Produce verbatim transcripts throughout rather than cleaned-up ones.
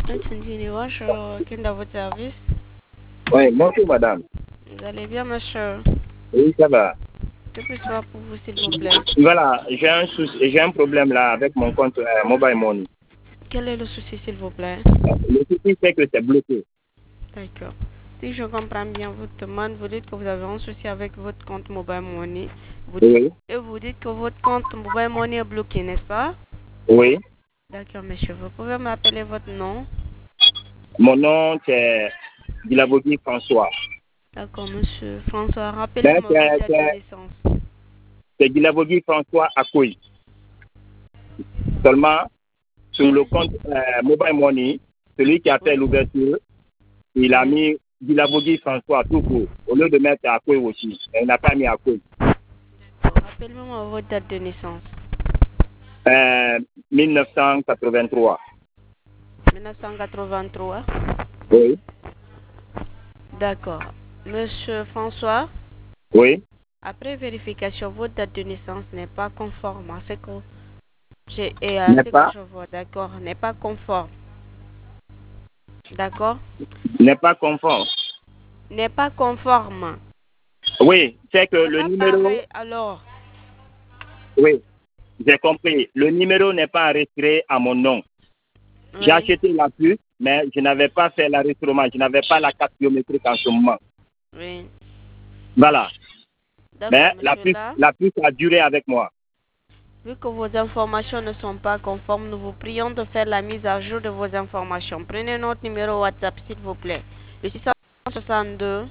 Attendez, bonjour, quel est votre service? Oui, bonjour madame. Vous allez bien, monsieur? Oui, ça va. Que puis-je faire pour vous, s'il vous plaît? Voilà, j'ai un souci, j'ai un problème là avec mon compte euh, Mobile Money. Quel est le souci, s'il vous plaît? Le souci, c'est que c'est bloqué. D'accord. Si je comprends bien votre demande, vous dites que vous avez un souci avec votre compte Mobile Money. Vous dites, Oui, et vous dites que votre compte Mobile Money est bloqué, n'est-ce pas? oui. D'accord, monsieur. Vous pouvez m'appeler votre nom? Mon nom, c'est Dilabogui François. D'accord, monsieur. François, Ben, rappelez-moi votre c'est date de c'est- naissance. c'est Dilabogui François Akoui. Seulement, sur le Oui. compte euh, Mobile Money, celui qui a fait Oui. l'ouverture, il a Oui. mis Dilabogui François tout court, au lieu de mettre Akoui aussi. Mais il n'a pas mis Akoui. Rappelez-moi votre date de naissance. Euh, mille neuf cent quatre-vingt-trois. mille neuf cent quatre-vingt-trois. Oui, D'accord. Monsieur François, oui. après vérification, votre date de naissance n'est pas conforme à ce que j'ai et à N'est ce que pas, je vois. D'accord. N'est pas conforme. D'accord. n'est pas conforme. N'est pas conforme. Oui, c'est que C'est le pas numéro, pareil alors. oui, j'ai compris. Le numéro n'est pas enregistré à mon nom. J'ai Oui. acheté la puce, mais je n'avais pas fait l'enregistrement. Je n'avais pas la carte biométrique en ce moment. Oui. Voilà. D'accord, Mais la monsieur puce, là. la puce a duré avec moi. Vu que vos informations ne sont pas conformes, nous vous prions de faire la mise à jour de vos informations. Prenez notre numéro WhatsApp, s'il vous plaît. Le six cent soixante-deux.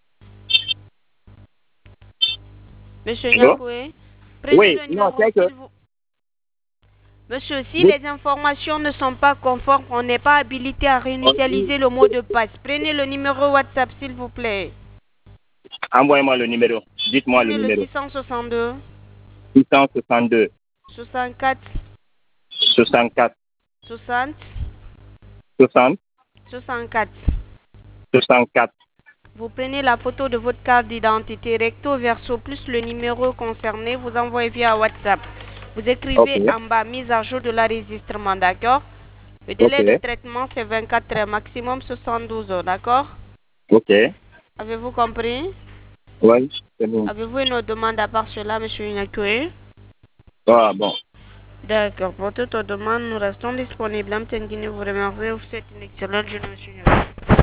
Monsieur Allô? Nyakoué, prenez Oui, le non, numéro, c'est que s'il vous Monsieur, si vous, les informations ne sont pas conformes, on n'est pas habilité à réinitialiser le mot de passe. Prenez le numéro WhatsApp, s'il vous plaît. envoyez-moi le numéro. Dites-moi le Prenez le numéro. six cent soixante-deux, six cent soixante-deux, soixante-quatre, soixante-quatre, soixante, soixante, soixante-quatre. soixante-quatre. Vous prenez la photo de votre carte d'identité recto verso plus le numéro concerné, vous envoyez via WhatsApp. Vous Ok, écrivez en bas mise à jour de l'enregistrement, d'accord? Le ok, délai de traitement c'est vingt-quatre heures, maximum soixante-douze heures, d'accord? ok. Avez-vous compris? Oui, c'est bon. Avez-vous une autre demande à part cela, monsieur Inakwe? Ah, bon. D'accord, pour toute autre demande, nous restons disponibles. Amtengini vous remercie, vous souhaite une excellente journée, monsieur Inakwe.